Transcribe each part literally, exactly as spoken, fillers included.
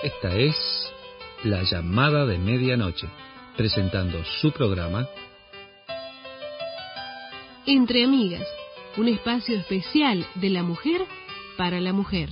Esta es La Llamada de Medianoche, presentando su programa Entre Amigas, un espacio especial de la mujer para la mujer.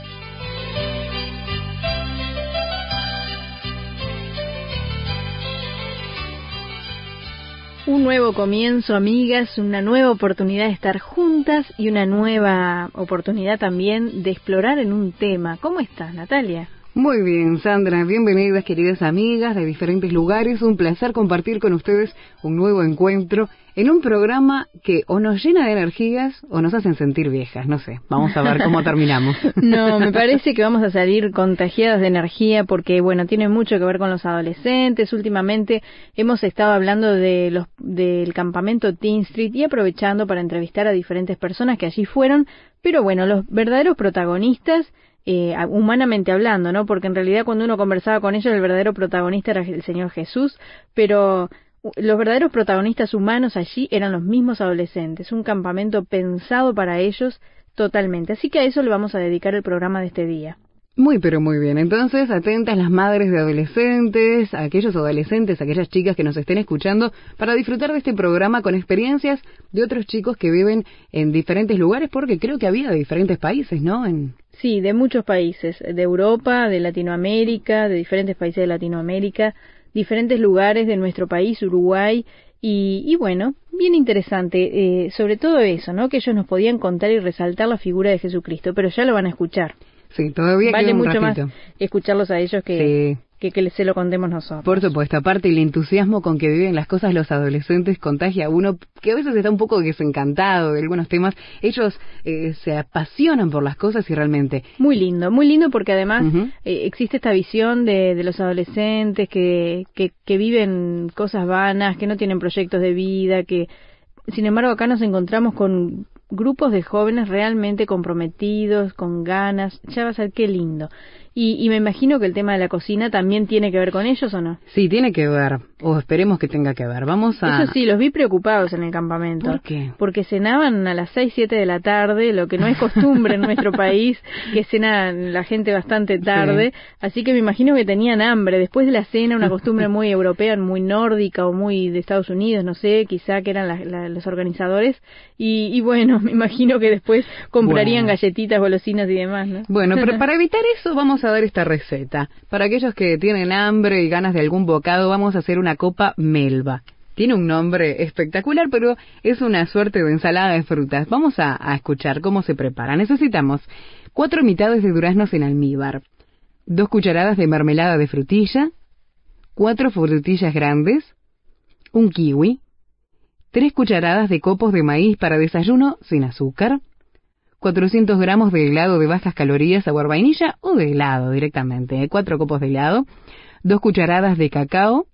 Un nuevo comienzo, amigas, una nueva oportunidad de estar juntas y una nueva oportunidad también de explorar en un tema. ¿Cómo estás, Natalia? Muy bien, Sandra. Bienvenidas, queridas amigas de diferentes lugares. Un placer compartir con ustedes un nuevo encuentro en un programa que o nos llena de energías o nos hacen sentir viejas. No sé, vamos a ver cómo terminamos. No, me parece que vamos a salir contagiadas de energía porque, bueno, tiene mucho que ver con los adolescentes. Últimamente hemos estado hablando de los del campamento Teen Street y aprovechando para entrevistar a diferentes personas que allí fueron. Pero bueno, los verdaderos protagonistas, Eh, humanamente hablando, ¿no? Porque en realidad cuando uno conversaba con ellos el verdadero protagonista era el Señor Jesús, pero los verdaderos protagonistas humanos allí eran los mismos adolescentes, un campamento pensado para ellos totalmente. Así que a eso le vamos a dedicar el programa de este día. Muy, pero muy bien. Entonces, atentas las madres de adolescentes, aquellos adolescentes, aquellas chicas que nos estén escuchando, para disfrutar de este programa con experiencias de otros chicos que viven en diferentes lugares, porque creo que había de diferentes países, ¿no? En... Sí, de muchos países, de Europa, de Latinoamérica, de diferentes países de Latinoamérica, diferentes lugares de nuestro país, Uruguay, y, y bueno, bien interesante, eh, sobre todo eso, ¿no? Que ellos nos podían contar y resaltar la figura de Jesucristo, pero ya lo van a escuchar. Sí, todavía vale queda un mucho ratito. más escucharlos a ellos que, sí. que que se lo contemos nosotros. Por supuesto, aparte el entusiasmo con que viven las cosas los adolescentes contagia a uno que a veces está un poco desencantado de algunos temas. Ellos eh, se apasionan por las cosas y realmente... Muy lindo, muy lindo porque además uh-huh. eh, existe esta visión de, de los adolescentes que, que, que viven cosas vanas, que no tienen proyectos de vida, que... Sin embargo, acá nos encontramos con grupos de jóvenes realmente comprometidos, con ganas. Ya va a ser qué lindo. Y, y me imagino que el tema de la cocina también tiene que ver con ellos, ¿o no? Sí, tiene que ver, o esperemos que tenga que ver. Vamos a... Eso sí, los vi preocupados en el campamento. ¿Por qué? Porque cenaban a las seis, siete de la tarde, lo que no es costumbre en nuestro país, que cena la gente bastante tarde. Sí. Así que me imagino que tenían hambre. Después de la cena, una costumbre muy europea, muy nórdica o muy de Estados Unidos, no sé, quizá que eran la, la, los organizadores. Y, y bueno, me imagino que después comprarían bueno. galletitas, golosinas y demás, ¿no? Bueno, pero para evitar eso vamos a dar esta receta. Para aquellos que tienen hambre y ganas de algún bocado, vamos a hacer una copa melva. Tiene un nombre espectacular, pero es una suerte de ensalada de frutas. Vamos a, a escuchar cómo se prepara. Necesitamos cuatro mitades de duraznos en almíbar, dos cucharadas de mermelada de frutilla, cuatro frutillas grandes, un kiwi, tres cucharadas de copos de maíz para desayuno sin azúcar, cuatrocientos gramos de helado de bajas calorías, sabor vainilla o de helado directamente, cuatro copos de helado, dos cucharadas de cacao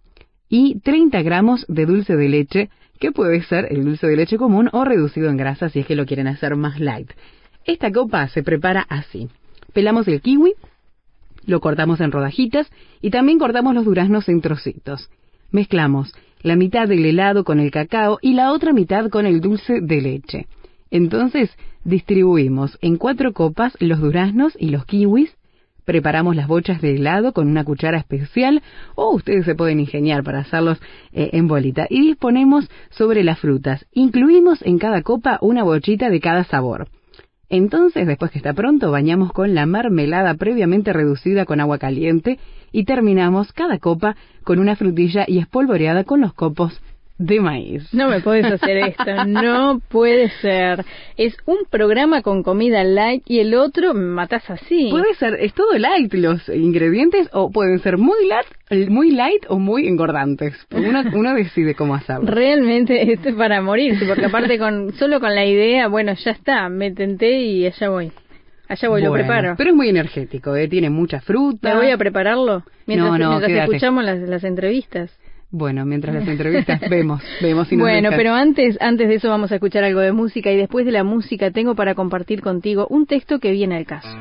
y treinta gramos de dulce de leche, que puede ser el dulce de leche común o reducido en grasa si es que lo quieren hacer más light. Esta copa se prepara así. Pelamos el kiwi, lo cortamos en rodajitas y también cortamos los duraznos en trocitos. Mezclamos la mitad del helado con el cacao y la otra mitad con el dulce de leche. Entonces, distribuimos en cuatro copas los duraznos y los kiwis, preparamos las bochas de helado con una cuchara especial, o ustedes se pueden ingeniar para hacerlos eh, en bolita, y disponemos sobre las frutas. Incluimos en cada copa una bochita de cada sabor. Entonces, después que está pronto, bañamos con la mermelada previamente reducida con agua caliente y terminamos cada copa con una frutilla y espolvoreada con los copos de maíz. No me puedes hacer esto, no puede ser. Es un programa con comida light y el otro me matás así. Puede ser, es todo light los ingredientes, o pueden ser muy light, muy light o muy engordantes. Uno, uno decide cómo hacerlo. Realmente esto es para morirse, porque aparte con solo con la idea, bueno, ya está, me tenté y allá voy. Allá voy, bueno, lo preparo. Pero es muy energético, ¿eh? Tiene mucha fruta. ¿Me voy a prepararlo? Mientras, no, no, mientras escuchamos las, las entrevistas. Bueno, mientras las entrevistas vemos, vemos si nos Bueno, dejas. pero antes, antes de eso vamos a escuchar algo de música y después de la música tengo para compartir contigo un texto que viene al caso.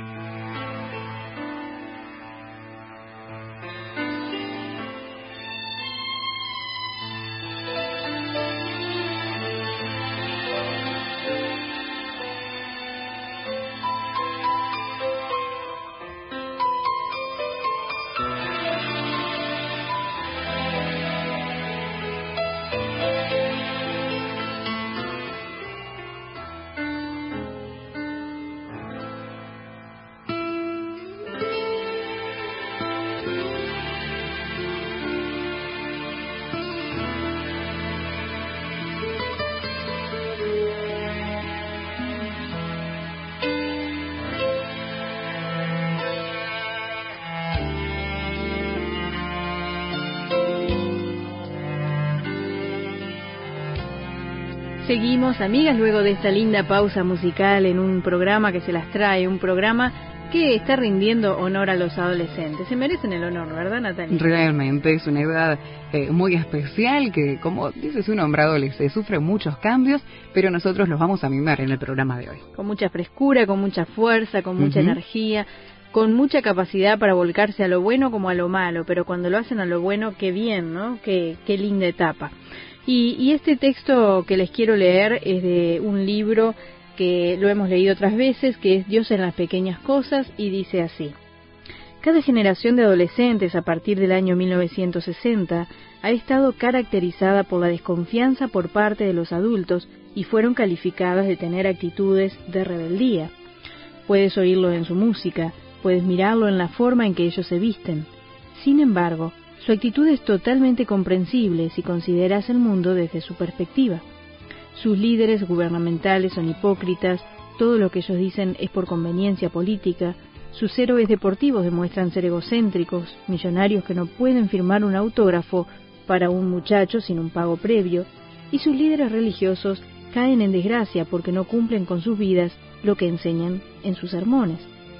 Seguimos, amigas, luego de esta linda pausa musical en un programa que se las trae, un programa que está rindiendo honor a los adolescentes. Se merecen el honor, ¿verdad, Natalia? Realmente es una edad eh, muy especial que, como dice su nombre, adolescente, sufre muchos cambios, pero nosotros los vamos a mimar en el programa de hoy. Con mucha frescura, con mucha fuerza, con mucha uh-huh. energía, con mucha capacidad para volcarse a lo bueno como a lo malo, pero cuando lo hacen a lo bueno, qué bien, ¿no? Qué, qué linda etapa. Y, y este texto que les quiero leer es de un libro que lo hemos leído otras veces, que es Dios en las pequeñas cosas, y dice así: cada generación de adolescentes a partir del año mil novecientos sesenta ha estado caracterizada por la desconfianza por parte de los adultos y fueron calificadas de tener actitudes de rebeldía. Puedes oírlo en su música, puedes mirarlo en la forma en que ellos se visten. Sin embargo, su actitud es totalmente comprensible si consideras el mundo desde su perspectiva. Sus líderes gubernamentales son hipócritas, todo lo que ellos dicen es por conveniencia política, sus héroes deportivos demuestran ser egocéntricos, millonarios que no pueden firmar un autógrafo para un muchacho sin un pago previo, y sus líderes religiosos caen en desgracia porque no cumplen con sus vidas lo que enseñan en sus sermones.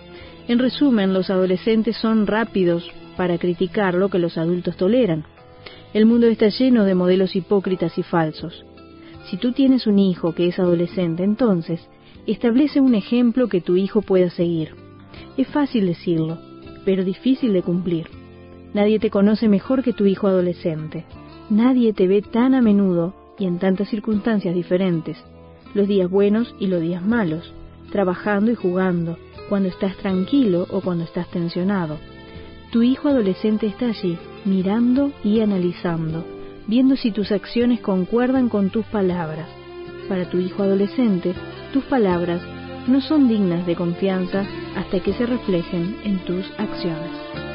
En resumen, los adolescentes son rápidos para criticar lo que los adultos toleran. El mundo está lleno de modelos hipócritas y falsos. Si tú tienes un hijo que es adolescente, entonces, establece un ejemplo que tu hijo pueda seguir. Es fácil decirlo, pero difícil de cumplir. Nadie te conoce mejor que tu hijo adolescente. Nadie te ve tan a menudo y en tantas circunstancias diferentes, los días buenos y los días malos, trabajando y jugando, cuando estás tranquilo o cuando estás tensionado. Tu hijo adolescente está allí, mirando y analizando, viendo si tus acciones concuerdan con tus palabras. Para tu hijo adolescente, tus palabras no son dignas de confianza hasta que se reflejen en tus acciones.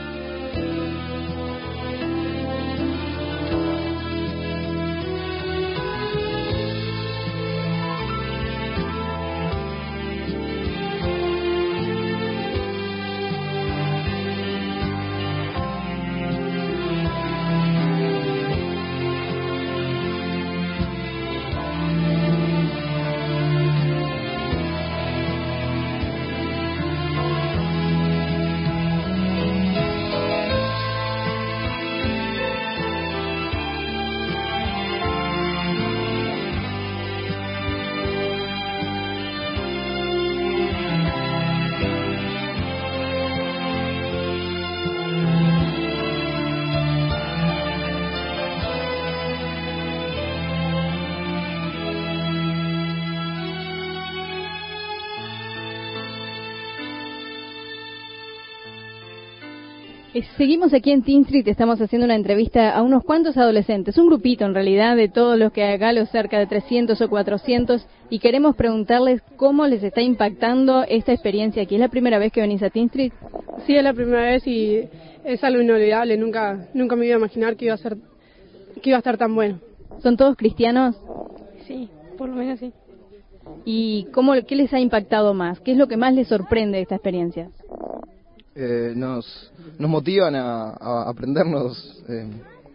Seguimos aquí en Teen Street, estamos haciendo una entrevista a unos cuantos adolescentes, un grupito en realidad de todos los que hay acá, los cerca de trescientos o cuatrocientos, y queremos preguntarles cómo les está impactando esta experiencia aquí. ¿Es la primera vez que venís a Teen Street? Sí, es la primera vez y es algo inolvidable, nunca nunca me iba a imaginar que iba a ser que iba a estar tan bueno. ¿Son todos cristianos? Sí, por lo menos sí. ¿Y cómo, qué les ha impactado más? ¿Qué es lo que más les sorprende de esta experiencia? Eh, nos nos motivan a, a aprendernos eh,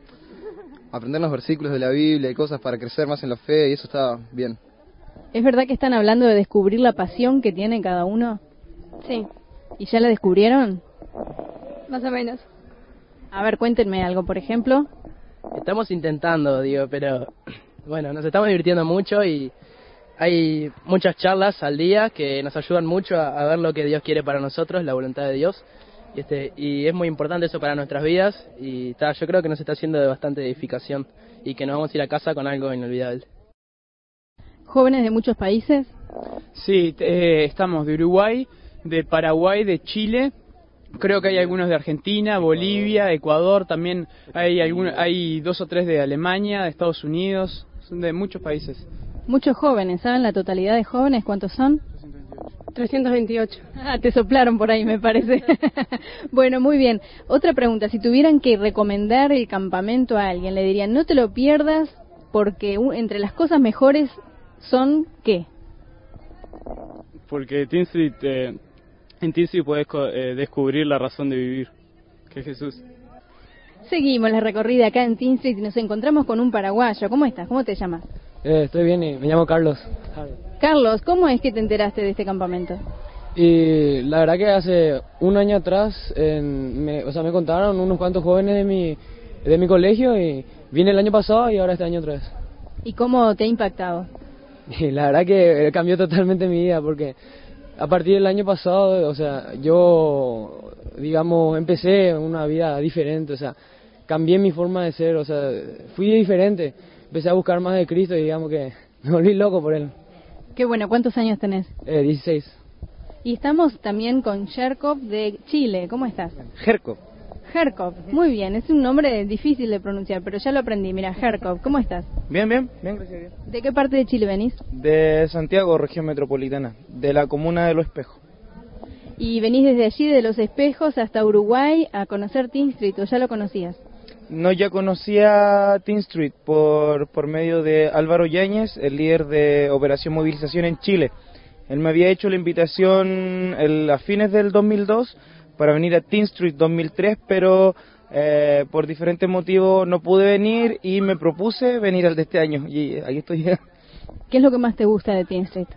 a aprendernos versículos de la Biblia y cosas para crecer más en la fe, y eso está bien. ¿Es verdad que están hablando de descubrir la pasión que tiene cada uno? Sí. ¿Y ya la descubrieron? Más o menos. A ver, cuéntenme algo, por ejemplo. Estamos intentando, digo, pero bueno, nos estamos divirtiendo mucho y hay muchas charlas al día que nos ayudan mucho a, a ver lo que Dios quiere para nosotros, la voluntad de Dios. Y, este, y es muy importante eso para nuestras vidas y ta, yo creo que nos está haciendo de bastante edificación y que nos vamos a ir a casa con algo inolvidable. ¿Jóvenes de muchos países? Sí, eh, estamos de Uruguay, de Paraguay, de Chile. Creo que hay algunos de Argentina, Bolivia, Ecuador, también hay, algún, hay dos o tres de Alemania, de Estados Unidos, son de muchos países. Muchos jóvenes, ¿saben la totalidad de jóvenes cuántos son? trescientos veintiocho. Ah, te soplaron por ahí, me parece. Bueno, muy bien. Otra pregunta, si tuvieran que recomendar el campamento a alguien, le dirían, no te lo pierdas porque entre las cosas mejores son, ¿qué? Porque Teen Street, eh, en Teen Street puedes eh, descubrir la razón de vivir, que es Jesús. Seguimos la recorrida acá en Teen Street y nos encontramos con un paraguayo. ¿Cómo estás? ¿Cómo te llamas? Eh, estoy bien y me llamo Carlos. Carlos, ¿cómo es que te enteraste de este campamento? Y la verdad que hace un año atrás, en, me, o sea, me contaron unos cuantos jóvenes de mi, de mi colegio y vine el año pasado y ahora este año otra vez. ¿Y cómo te ha impactado? Y la verdad que cambió totalmente mi vida porque a partir del año pasado, o sea, yo, digamos, empecé una vida diferente, o sea, cambié mi forma de ser, o sea, fui diferente, empecé a buscar más de Cristo y digamos que me volví loco por él. Qué bueno, ¿cuántos años tenés? Eh, dieciséis. Y estamos también con Jerkov de Chile, ¿cómo estás? Jerkov. Jerkov, muy bien, es un nombre difícil de pronunciar, pero ya lo aprendí, mira, Jerkov, ¿cómo estás? Bien, bien, bien, gracias a Dios. ¿De qué parte de Chile venís? De Santiago, región metropolitana, de la comuna de Los Espejos. Y venís desde allí, de Los Espejos, hasta Uruguay, a conocer Teen Street, ¿o ya lo conocías? No, ya conocía Teen Street por, por medio de Álvaro Yáñez, el líder de Operación Movilización en Chile. Él me había hecho la invitación el, a fines del dos mil dos para venir a Teen Street dos mil tres, pero eh, por diferentes motivos no pude venir y me propuse venir al de este año y aquí estoy. ¿Qué es lo que más te gusta de Teen Street?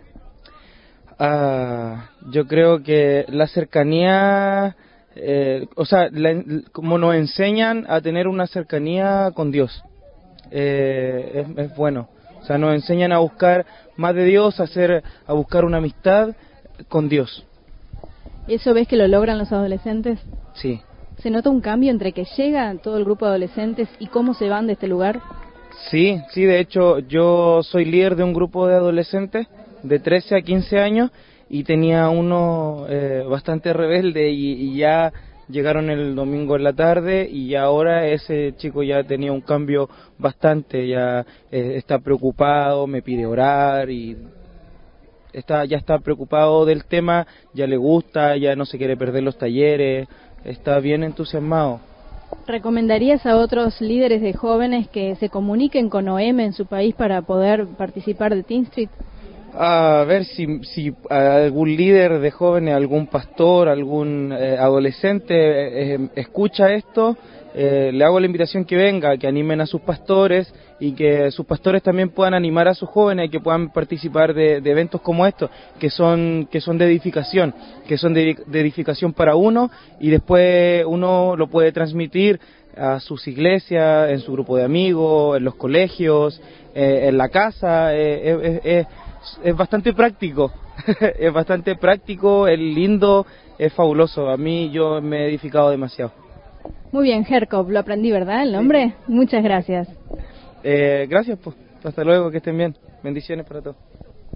Ah, yo creo que la cercanía, eh, o sea, la, como nos enseñan a tener una cercanía con Dios, eh, es, es bueno. O sea, nos enseñan a buscar más de Dios, a, hacer, a buscar una amistad con Dios. ¿Eso ves que lo logran los adolescentes? Sí. ¿Se nota un cambio entre que llega todo el grupo de adolescentes y cómo se van de este lugar? Sí, sí, de hecho yo soy líder de un grupo de adolescentes de trece a quince años y tenía uno eh, bastante rebelde y, y ya llegaron el domingo en la tarde y ahora ese chico ya tenía un cambio bastante, ya eh, está preocupado, me pide orar y está ya está preocupado del tema, ya le gusta, ya no se quiere perder los talleres, está bien entusiasmado. ¿Recomendarías a otros líderes de jóvenes que se comuniquen con O M en su país para poder participar de Teen Street? A ver si, si algún líder de jóvenes, algún pastor, algún eh, adolescente eh, escucha esto, eh, le hago la invitación que venga, que animen a sus pastores y que sus pastores también puedan animar a sus jóvenes y que puedan participar de, de eventos como estos, que son que son de edificación, que son de, de edificación para uno y después uno lo puede transmitir a sus iglesias, en su grupo de amigos, en los colegios, eh, en la casa, eh, eh, eh, es bastante práctico, es bastante práctico, es lindo, es fabuloso. A mí yo me he edificado demasiado. Muy bien, Jerkov, lo aprendí, ¿verdad? El nombre. Sí. Muchas gracias. Eh, gracias, pues. Hasta luego, que estén bien. Bendiciones para todos.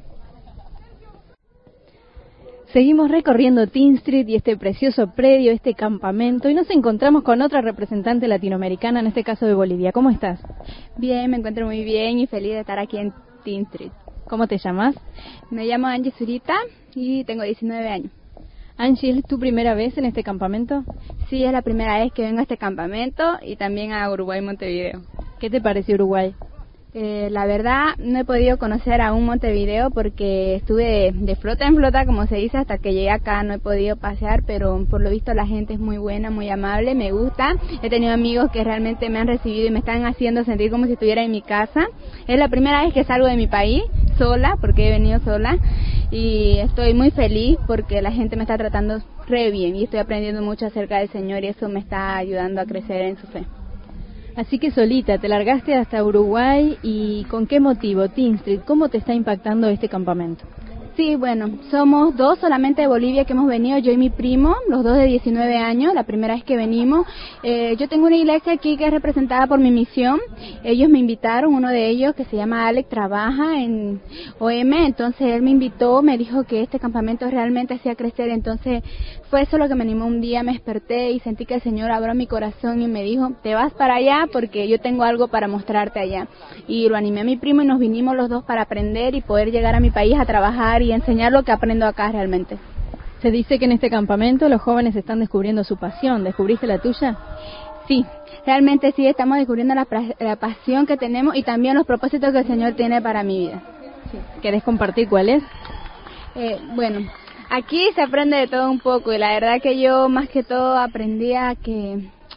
Seguimos recorriendo Teen Street y este precioso predio, este campamento, y nos encontramos con otra representante latinoamericana, en este caso de Bolivia. ¿Cómo estás? Bien, me encuentro muy bien y feliz de estar aquí en Teen Street. ¿Cómo te llamas? Me llamo Angie Zurita y tengo diecinueve años. Angie, ¿es tu primera vez en este campamento? Sí, es la primera vez que vengo a este campamento y también a Uruguay, Montevideo. ¿Qué te pareció Uruguay? Eh, la verdad, no he podido conocer aún Montevideo porque estuve de, de flota en flota, como se dice, hasta que llegué acá. No he podido pasear, pero por lo visto la gente es muy buena, muy amable, me gusta. He tenido amigos que realmente me han recibido y me están haciendo sentir como si estuviera en mi casa. Es la primera vez que salgo de mi país sola, porque he venido sola, y estoy muy feliz porque la gente me está tratando re bien y estoy aprendiendo mucho acerca del Señor y eso me está ayudando a crecer en su fe. Así que solita, te largaste hasta Uruguay, ¿y con qué motivo? Teen Street, ¿cómo te está impactando este campamento? Sí, bueno, somos dos solamente de Bolivia que hemos venido, yo y mi primo, los dos de diecinueve años, la primera vez que venimos. Eh, yo tengo una iglesia aquí que es representada por mi misión, ellos me invitaron, uno de ellos que se llama Alex, trabaja en O M, entonces él me invitó, me dijo que este campamento realmente hacía crecer, entonces fue eso lo que me animó. Un día me desperté y sentí que el Señor abrió mi corazón y me dijo, te vas para allá porque yo tengo algo para mostrarte allá. Y lo animé a mi primo y nos vinimos los dos para aprender y poder llegar a mi país a trabajar y enseñar lo que aprendo acá realmente. Se dice que en este campamento los jóvenes están descubriendo su pasión. ¿Descubriste la tuya? Sí, realmente sí, estamos descubriendo la, la pasión que tenemos y también los propósitos que el Señor tiene para mi vida. Sí. ¿Querés compartir cuál es? Eh, bueno, aquí se aprende de todo un poco y la verdad que yo más que todo aprendí a que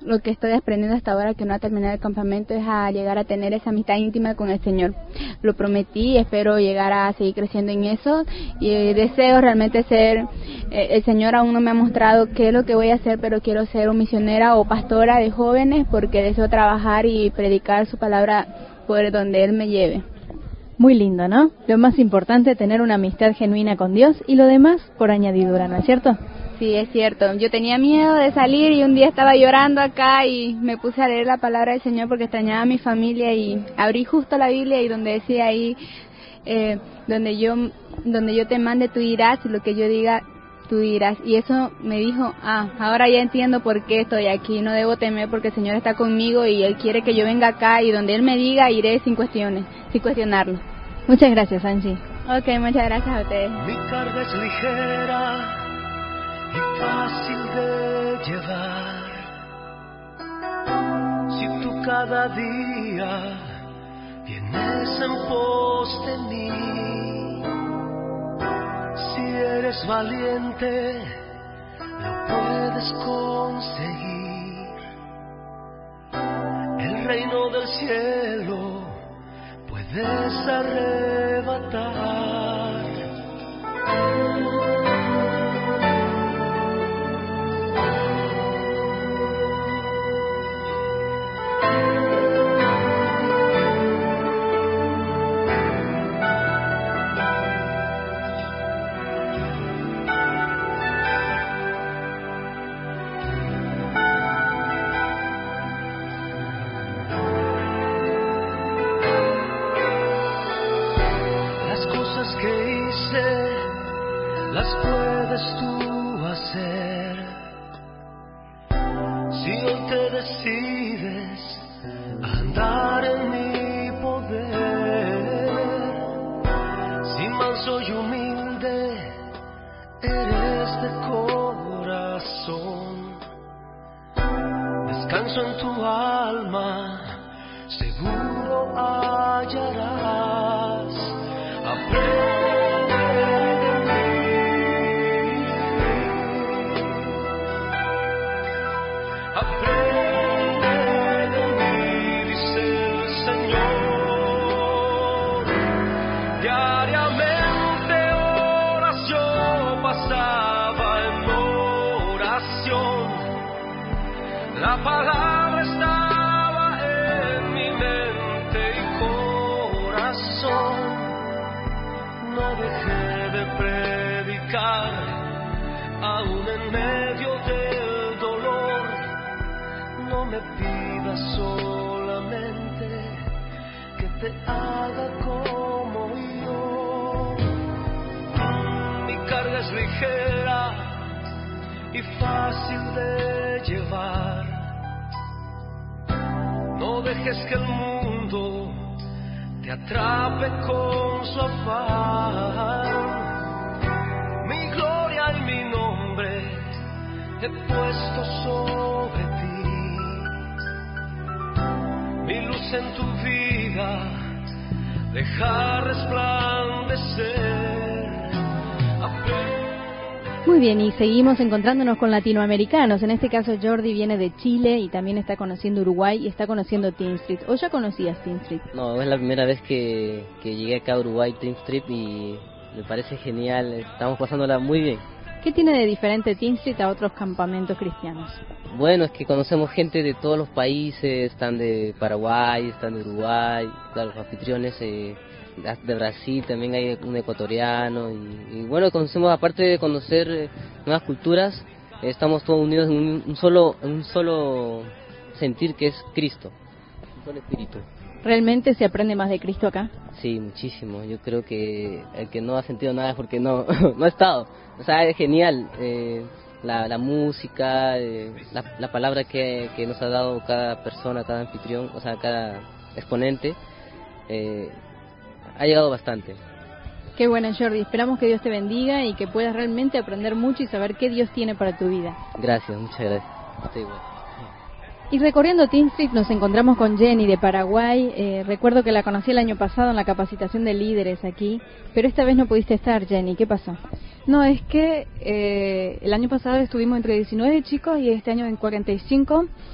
lo que estoy aprendiendo hasta ahora, que no ha terminado el campamento, es a llegar a tener esa amistad íntima con el Señor. Lo prometí, espero llegar a seguir creciendo en eso y deseo realmente ser, eh, el Señor aún no me ha mostrado qué es lo que voy a hacer, pero quiero ser un misionera o pastora de jóvenes porque deseo trabajar y predicar su palabra por donde Él me lleve. Muy lindo, ¿no? Lo más importante, tener una amistad genuina con Dios y lo demás por añadidura, ¿no es cierto? Sí, es cierto. Yo tenía miedo de salir y un día estaba llorando acá y me puse a leer la palabra del Señor porque extrañaba a mi familia y abrí justo la Biblia y donde decía ahí, eh, donde yo donde yo te mande tú irás y lo que yo diga tú dirás. Y eso me dijo, ah, ahora ya entiendo por qué estoy aquí, no debo temer porque el Señor está conmigo y Él quiere que yo venga acá y donde Él me diga iré sin cuestiones, sin cuestionarlo. Muchas gracias, Angie. Ok, muchas gracias a ustedes. Mi carga es ligera y fácil de llevar. Si tú cada día vienes en pos de mí, si eres valiente, lo puedes conseguir. El reino del cielo puedes arrebatar. Las puedes tú hacer si hoy te decides a andar en mi poder. Si manso y humilde eres de corazón, descanso en tu alma, seguro hallarás. Aprende la palabra estaba en mi mente y corazón. No dejé de predicar, aún en medio del dolor. No me pidas solamente que te haga como yo. Mi carga es ligera y fácil de llevar. No dejes que el mundo te atrape con su afán. Mi gloria y mi nombre he puesto sobre ti. Mi luz en tu vida deja resplandecer. Aprende. Muy bien, y seguimos encontrándonos con latinoamericanos. En este caso Jordi viene de Chile y también está conociendo Uruguay y está conociendo Teen Street. ¿O ya conocías Teen Street? No, es la primera vez que, que llegué acá a Uruguay, Teen Street, y me parece genial. Estamos pasándola muy bien. ¿Qué tiene de diferente Teen Street a otros campamentos cristianos? Bueno, es que conocemos gente de todos los países, están de Paraguay, están de Uruguay, claro, los anfitriones eh, de Brasil, también hay un ecuatoriano, y, y bueno, conocemos, aparte de conocer eh, nuevas culturas, eh, estamos todos unidos en un, un solo en un solo sentir, que es Cristo, un solo espíritu. ¿Realmente se aprende más de Cristo acá? Sí, muchísimo. Yo creo que el que no ha sentido nada es porque no, no ha estado. O sea, es genial. Eh, la, la música, eh, la, la palabra que, que nos ha dado cada persona, cada anfitrión, o sea, cada exponente, eh, ha llegado bastante. Qué bueno, Jordi. Esperamos que Dios te bendiga y que puedas realmente aprender mucho y saber qué Dios tiene para tu vida. Gracias, muchas gracias. Estoy bueno. Y recorriendo Teen Street nos encontramos con Jenny de Paraguay. Eh, recuerdo que la conocí el año pasado en la capacitación de líderes aquí, pero esta vez no pudiste estar, Jenny. ¿Qué pasó? No, es que eh, el año pasado estuvimos entre diecinueve chicos y este año en cuarenta y cinco,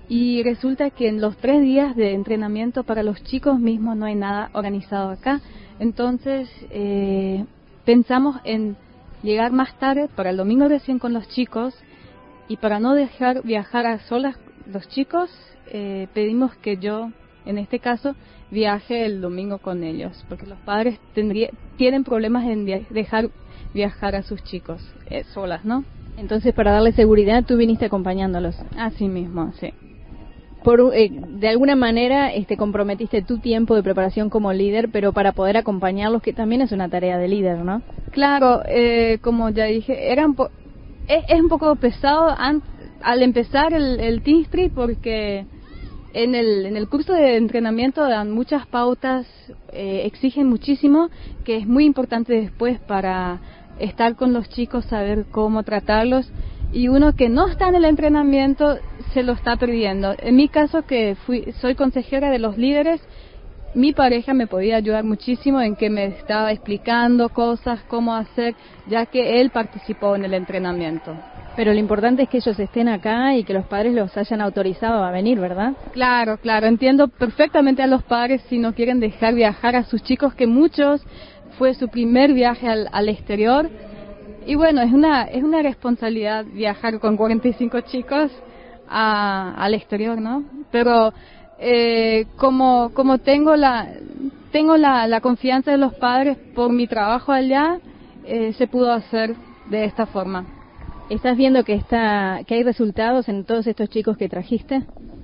y resulta que en los tres días de entrenamiento para los chicos mismos no hay nada organizado acá. Entonces eh, pensamos en llegar más tarde para el domingo recién con los chicos, y para no dejar viajar a solas los chicos, eh, pedimos que yo, en este caso, viaje el domingo con ellos, porque los padres tendría, tienen problemas en via- dejar viajar a sus chicos eh, solas, ¿no? Entonces, para darle seguridad, tú viniste acompañándolos. Así mismo, sí. Por, eh, de alguna manera este, comprometiste tu tiempo de preparación como líder, pero para poder acompañarlos, que también es una tarea de líder, ¿no? Claro, eh, como ya dije, era un po- es, es un poco pesado an- al empezar el, el Teen Street, porque en el, en el curso de entrenamiento dan muchas pautas, eh, exigen muchísimo, que es muy importante después para estar con los chicos, saber cómo tratarlos, y uno que no está en el entrenamiento se lo está perdiendo. En mi caso, que fui, soy consejera de los líderes, mi pareja me podía ayudar muchísimo en que me estaba explicando cosas, cómo hacer, ya que él participó en el entrenamiento. Pero lo importante es que ellos estén acá y que los padres los hayan autorizado a venir, ¿verdad? Claro, claro, entiendo perfectamente a los padres si no quieren dejar viajar a sus chicos, que muchos fue su primer viaje al, al exterior. Y bueno, es una es una responsabilidad viajar con cuarenta y cinco chicos a, al exterior, ¿no? Pero eh, como como tengo la tengo la, la confianza de los padres por mi trabajo allá, eh, se pudo hacer de esta forma. ¿Estás viendo que está que hay resultados en todos estos chicos que trajiste?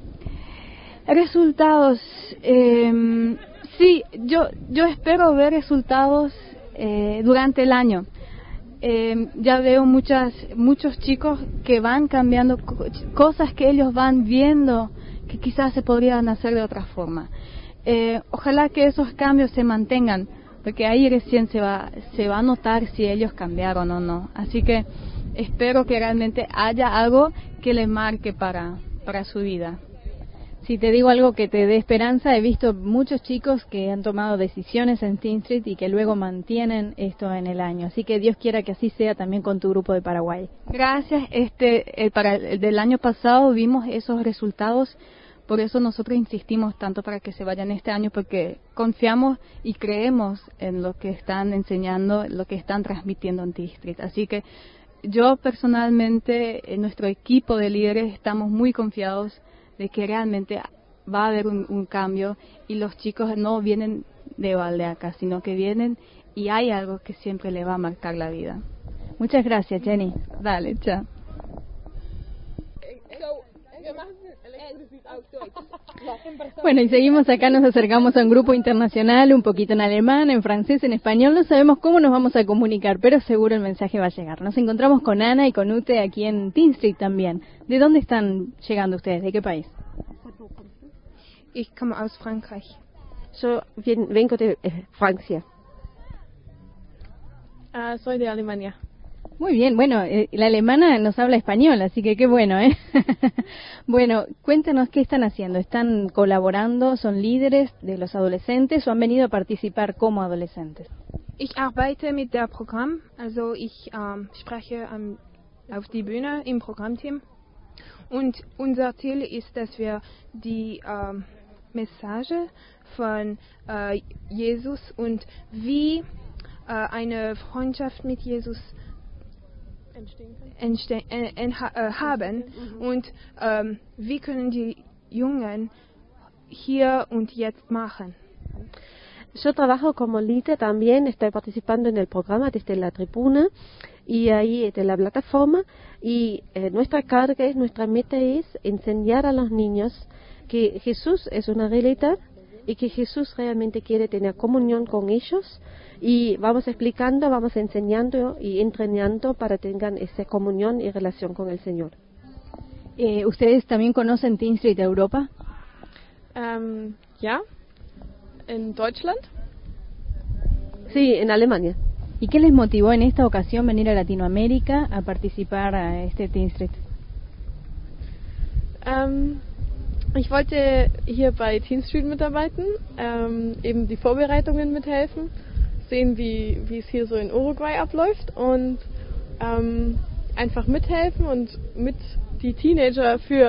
Resultados, eh, sí, yo yo espero ver resultados eh, durante el año. Eh, ya veo muchas muchos chicos que van cambiando co- cosas que ellos van viendo que quizás se podrían hacer de otra forma. Eh, ojalá que esos cambios se mantengan, porque ahí recién se va se va a notar si ellos cambiaron o no. Así que espero que realmente haya algo que le marque para, para su vida. Si te digo algo que te dé esperanza, he visto muchos chicos que han tomado decisiones en Teen Street y que luego mantienen esto en el año. Así que Dios quiera que así sea también con tu grupo de Paraguay. Gracias. Este, el, para el del año pasado vimos esos resultados, por eso nosotros insistimos tanto para que se vayan este año, porque confiamos y creemos en lo que están enseñando, lo que están transmitiendo en Teen Street. Así que yo personalmente, en nuestro equipo de líderes, estamos muy confiados de que realmente va a haber un, un cambio, y los chicos no vienen de balde acá, sino que vienen y hay algo que siempre le va a marcar la vida. Muchas gracias, Jenny. Dale, chao. Bueno, y seguimos acá, nos acercamos a un grupo internacional, un poquito en alemán, en francés, en español. No sabemos cómo nos vamos a comunicar, pero seguro el mensaje va a llegar. Nos encontramos con Ana y con Ute aquí en Teen Street también. ¿De dónde están llegando ustedes? ¿De qué país? Ich komme aus Frankreich. Yo vengo de eh, Francia. Uh, soy de Alemania. Muy bien, bueno, eh, la alemana nos habla español, así que qué bueno, ¿eh? Bueno, cuéntanos qué están haciendo. ¿Están colaborando? ¿Son líderes de los adolescentes o han venido a participar como adolescentes? Ich arbeite mit der Programm, also ich ähm, spreche ähm, auf die Bühne im Programmteam. Und unser Ziel ist, dass wir die ähm, Message von äh, Jesus und wie äh, eine Freundschaft mit Jesus entstehen äh, äh, haben und ähm, wie können die Jungen hier und jetzt machen. Yo trabajo como líder también, estoy participando en el programa desde la tribuna y ahí de la plataforma, y eh, nuestra carga, es, nuestra meta es enseñar a los niños que Jesús es una realidad y que Jesús realmente quiere tener comunión con ellos, y vamos explicando, vamos enseñando y entrenando para que tengan esa comunión y relación con el Señor. Eh, ¿Ustedes también conocen Teen Street Europa? Um, ja, en Deutschland. Sí, en Alemania. ¿Y qué les motivó en esta ocasión venir a Latinoamérica a participar a este Teen Street? Um, ich wollte hier bei Teen Street mitarbeiten, ähm, eben die Vorbereitungen mithelfen, sehen, wie, wie es hier so in Uruguay abläuft, und ähm, einfach mithelfen und mit die Teenager für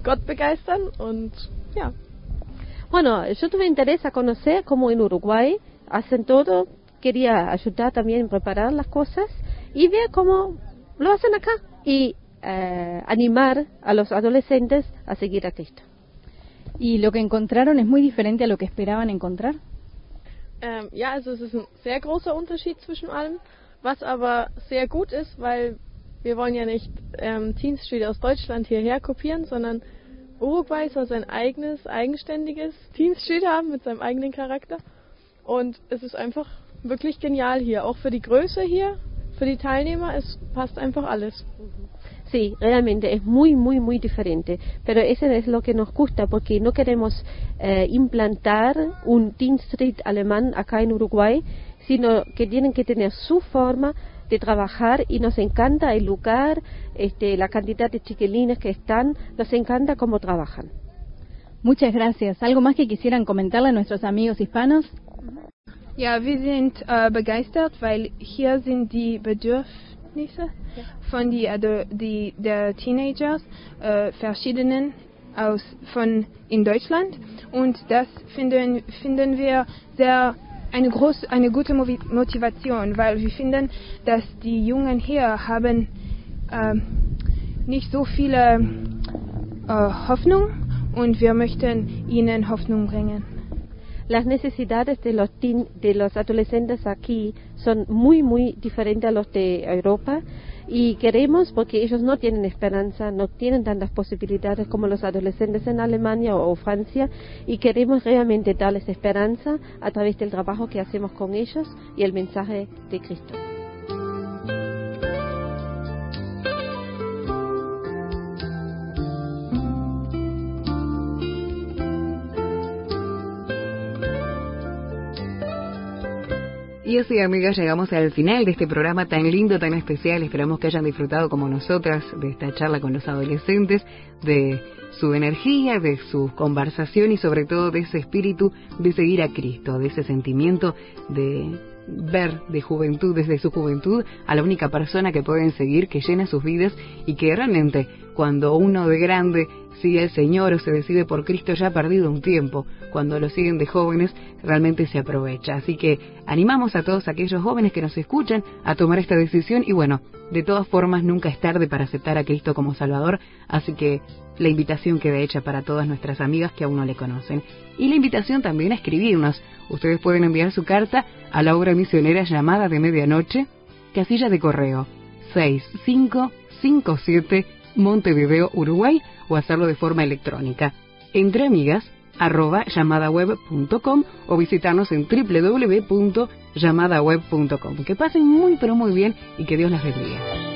Gott begeistern und ja. Bueno, yo tuve interés a conocer cómo en Uruguay hacen todo. Quería ayudar también a preparar las cosas y ver cómo lo hacen acá y eh, animar a los adolescentes a seguir a Cristo. ¿Y lo que encontraron es muy diferente a lo que esperaban encontrar? Ähm, ja, also es ist ein sehr großer Unterschied zwischen allem, was aber sehr gut ist, weil wir wollen ja nicht ähm, Teen Street aus Deutschland hierher kopieren, sondern Uruguay soll sein eigenes, eigenständiges Teen Street haben mit seinem eigenen Charakter. Und es ist einfach wirklich genial hier, auch für die Größe hier, für die Teilnehmer, es passt einfach alles. Sí, realmente es muy, muy, muy diferente, pero eso es lo que nos gusta, porque no queremos eh, implantar un Teen Street alemán acá en Uruguay, sino que tienen que tener su forma de trabajar y nos encanta el lugar, este, la cantidad de chiquilines que están, nos encanta cómo trabajan. Muchas gracias. ¿Algo más que quisieran comentarle a nuestros amigos hispanos? Ja, wir sind äh, begeistert, weil hier sind die Bedürfnisse von die, also die der Teenagers äh, verschiedenen aus von in Deutschland und das finden finden wir sehr eine große eine gute Motivation, weil wir finden, dass die Jungen hier haben äh, nicht so viele äh, Hoffnung und wir möchten ihnen Hoffnung bringen. Las necesidades de los teen, de los adolescentes aquí son muy muy diferentes a los de Europa y queremos, porque ellos no tienen esperanza, no tienen tantas posibilidades como los adolescentes en Alemania o, o Francia, y queremos realmente darles esperanza a través del trabajo que hacemos con ellos y el mensaje de Cristo. Y así, amigas, llegamos al final de este programa tan lindo, tan especial. Esperamos que hayan disfrutado como nosotras de esta charla con los adolescentes, de su energía, de su conversación y sobre todo de ese espíritu de seguir a Cristo, de ese sentimiento de ver de juventud, desde su juventud, a la única persona que pueden seguir, que llena sus vidas y que realmente cuando uno de grande sigue al Señor o se decide por Cristo ya ha perdido un tiempo. Cuando lo siguen de jóvenes realmente se aprovecha. Así que animamos a todos aquellos jóvenes que nos escuchan a tomar esta decisión y bueno, de todas formas nunca es tarde para aceptar a Cristo como Salvador, así que la invitación queda hecha para todas nuestras amigas que aún no le conocen. Y la invitación también a escribirnos. Ustedes pueden enviar su carta a la obra misionera Llamada de Medianoche, casilla de correo seis cinco cinco siete Montevideo, Uruguay, o hacerlo de forma electrónica entre amigas arroba llamadaweb punto com o visitarnos en doble u doble u doble u punto llamadaweb punto com. Que pasen muy pero muy bien y que Dios las bendiga.